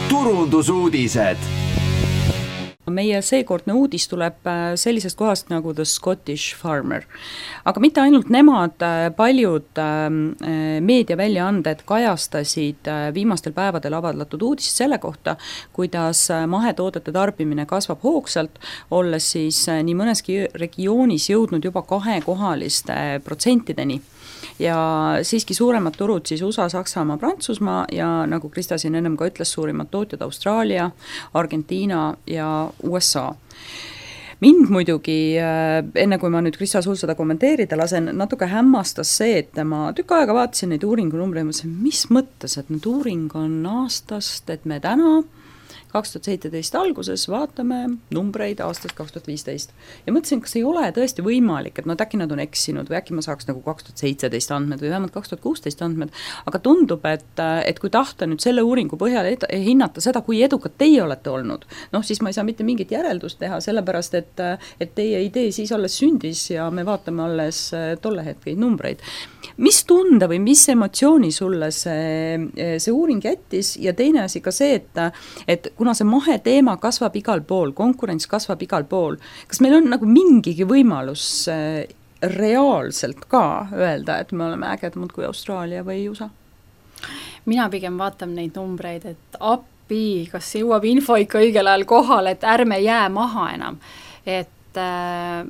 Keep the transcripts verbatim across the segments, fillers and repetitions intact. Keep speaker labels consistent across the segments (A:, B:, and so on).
A: turundusuudised.
B: Meie seekordne uudis tuleb sellisest kohast nagu The Scottish Farmer. Aga mitte ainult nemad, paljud meediaväljaanded kajastasid viimastel päevadel avaldatud uudist selle kohta, kuidas mahetoodete tarbimine kasvab hoogsalt, olles siis nii mõneski regioonis jõudnud juba kahekohaliste protsentideni. Ja siiski suuremad turud siis U S A, Saksamaa, Prantsusmaa ja nagu Krista siin ennem ka ütles, suurimad tootjad Austraalia, Argentiina ja U S A. Mind muidugi, enne kui ma nüüd Krista sul seda kommenteerida lasen, natuke hämmastas see, et ma tükk aega vaatasin neid uuringunumbreid ja mõtlesin, mis mõttes, et nüüd uuring on aastast, et me täna kaks tuhat seitseteist alguses vaatame numbreid aastast kaks tuhat viisteist. Ja mõtlesin, kas ei ole tõesti võimalik, et no äkki nad on eksinud või äkki ma saaks nagu kaks tuhat seitseteist andmed või vähemalt kaks tuhat kuusteist andmed, aga tundub, et, et kui tahta nüüd selle uuringu põhjal ed- hinnata seda, kui edukad teie olete olnud, noh siis ma ei saa mitte mingit järeldust teha, sellepärast, et, et teie idee siis alles sündis ja me vaatame alles tolle hetkeid numbreid. Mis tunde või mis emotsiooni sulle see, see uuring jättis ja teine asi ka see, et, et kuna see maheteema kasvab igal pool, konkurents kasvab igal pool, kas meil on nagu mingigi võimalus reaalselt ka öelda, et me oleme ägedamad kui Austraalia või U S A?
C: Mina pigem vaatan neid numbreid, et appi, kas jõuab info ikka õigel ajal kohale, et ärme jää maha enam. Et äh,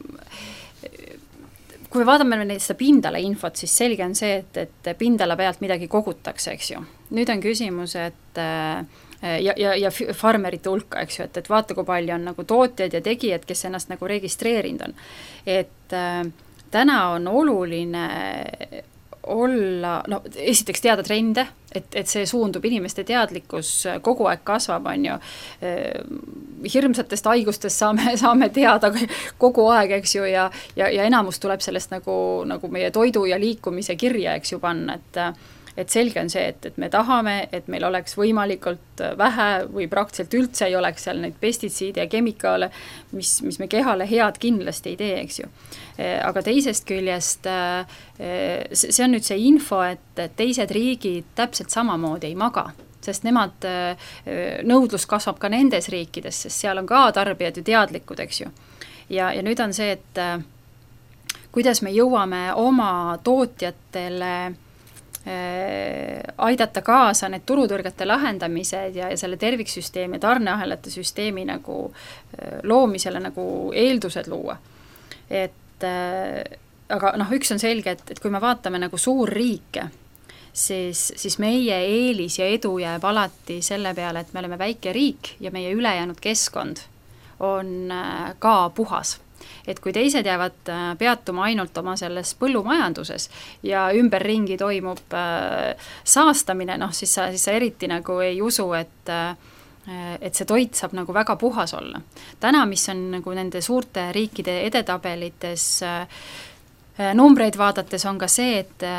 C: kui vaatame seda pindala infot, siis selge on see, et, et pindala pealt midagi kogutakse, eks ju. Nüüd on küsimus, et ja, ja, ja farmerite hulka, eks ju, et, et vaata, kui palju on nagu tootjad ja tegijad, kes ennast nagu registreerinud on. Et äh, täna on oluline olla, no esiteks teada trende, et, et see suundub, inimeste teadlikkus kogu aeg kasvab, on ju, hirmsatest haigustest saame, saame teada kogu aeg, eks ju, ja, ja, ja enamus tuleb sellest nagu, nagu meie toidu ja liikumise kirja, eks ju, panna, et et selge on see, et, et me tahame, et meil oleks võimalikult vähe või praktiliselt üldse ei oleks seal neid pestitsiide ja kemikaale, mis, mis me kehale head kindlasti ei tee, eks ju. Aga teisest küljest see on nüüd see info, et teised riigid täpselt samamoodi ei maga, sest nemad nõudlus kasvab ka nendes riikides, sest seal on ka tarbijad ju teadlikud, eks ju. Ja, ja nüüd on see, et kuidas me jõuame oma tootjatele aidata kaasa need turutõrgete lahendamised ja, ja selle terviksüsteemi ja tarneahelate süsteemi nagu loomisele nagu eeldused luua. Et aga noh, üks on selge, et, et kui me vaatame nagu suurriike, siis, siis meie eelis ja edu jääb alati selle peale, et me oleme väike riik ja meie ülejäänud keskkond on ka puhas. Et kui teised jäävad peatuma ainult oma selles põllumajanduses ja ümberringi toimub saastamine, noh siis sa, siis sa eriti nagu ei usu, et, et see toit saab nagu väga puhas olla. Täna, mis on nagu nende suurte riikide edetabelites numbreid vaadates, on ka see, et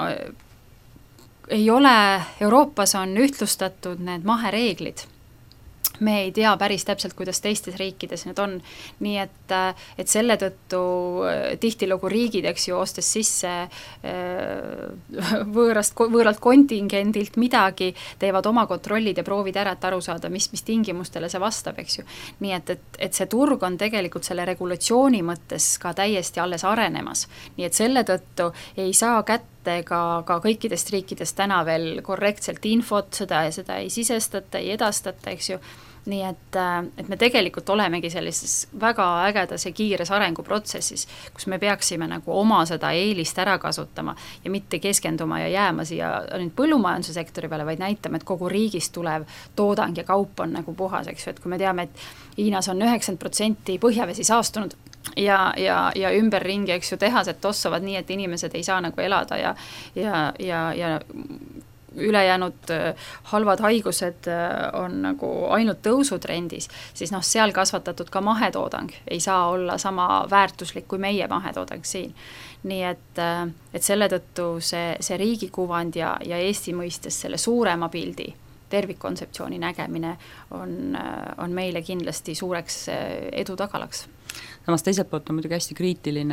C: ei ole, Euroopas on ühtlustatud need mahereeglid. Me ei tea päris täpselt, kuidas teistes riikides need on. Nii et, et selle tõttu tihtilugu riigid, eks ju, ostes sisse võõrast, võõralt kontingendilt midagi, teevad oma kontrollid ja proovid ära, et aru saada, mis, mis tingimustele see vastab, eks ju. Nii et, et, et see turg on tegelikult selle regulatsiooni mõttes ka täiesti alles arenemas. Nii et selle tõttu ei saa kätte ka, ka kõikidest riikidest täna veel korrektselt infot, seda ja seda ei sisestata, ei edastata, eks ju. Nii et, et me tegelikult olemegi sellises väga ägedas ja kiires arenguprotsessis, kus me peaksime nagu oma seda eelist ära kasutama ja mitte keskenduma ja jääma siia nüüd põllumajanduse sektori peale, vaid näitame, et kogu riigist tulev toodang ja kaup on nagu puhas, eks ju, et kui me teame, et Hiinas on üheksakümmend protsenti põhjavesi saastunud ja, ja, ja ümberringi, eks ju, tehased tossavad nii, et inimesed ei saa nagu elada ja, ja, ja, ja ülejäänud halvad haigused on nagu ainult tõusutrendis, siis noh, seal kasvatatud ka mahetoodang ei saa olla sama väärtuslik kui meie mahetoodang siin. Nii et, et selle tõttu see, see riigikuvand ja, ja Eesti mõistes selle suurema pildi tervikkontseptsiooni nägemine on, on meile kindlasti suureks edu tagalaks.
B: Samas teiselt poolt on muidugi hästi kriitiline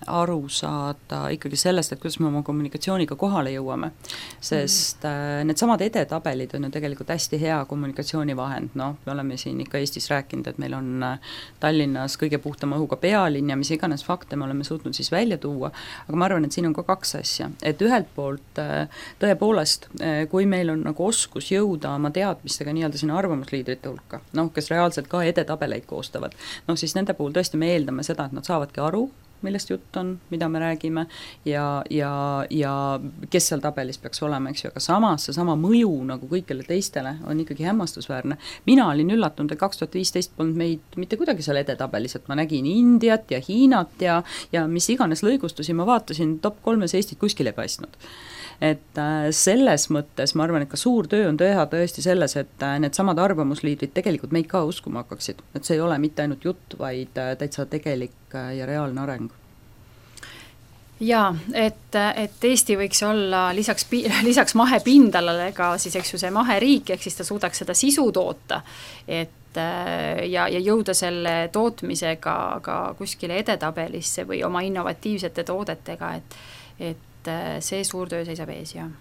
B: aru saada ikkagi sellest, et kuidas me oma kommunikatsiooniga kohale jõuame. Sest mm. needsamad edetabelid on ju tegelikult hästi hea kommunikatsioonivahend, noh, me oleme siin ikka Eestis rääkinud, et meil on Tallinnas kõige puhtama õhuga pealinn ja mis iganes fakte me oleme suutnud siis välja tuua, aga ma arvan, et siin on ka kaks asja, et ühelt poolt tõepoolest, kui meil on nagu oskus jõuda oma teadmistega nii-öelda sinna arvamusliidrite hulka, noh, kes reaalselt ka edetabeleid koostavad, noh siis nende puhul tõesti me eeldame seda, et nad saavadki aru, millest jutt on, mida me räägime ja, ja, ja kes seal tabelis peaks olema, eks ju, aga samas see sama mõju nagu kõikele teistele on ikkagi hämmastusväärne. Mina olin üllatunud, et kaks tuhat viisteist polnud meid mitte kuidagi seal edetabelis, et ma nägin Indiat ja Hiinat ja, ja mis iganes lõigustusi ma vaatasin, top kolmes Eestit kuskil ei paistnud. Et selles mõttes ma arvan, et ka suur töö on teha tõesti selles, et need samad arvamusliidrid tegelikult meid ka uskuma hakkaksid, et see ei ole mitte ainult jutt, vaid täitsa tegelik ja reaalne areng.
C: Jaa, et, et Eesti võiks olla lisaks, lisaks mahepindalale ka siis, eks ju, see maheriik, ehk siis ta suudaks seda sisu toota, et ja, ja jõuda selle tootmisega ka kuskile edetabelisse või oma innovatiivsete toodetega, et, et see suur töö seisab ees, jah.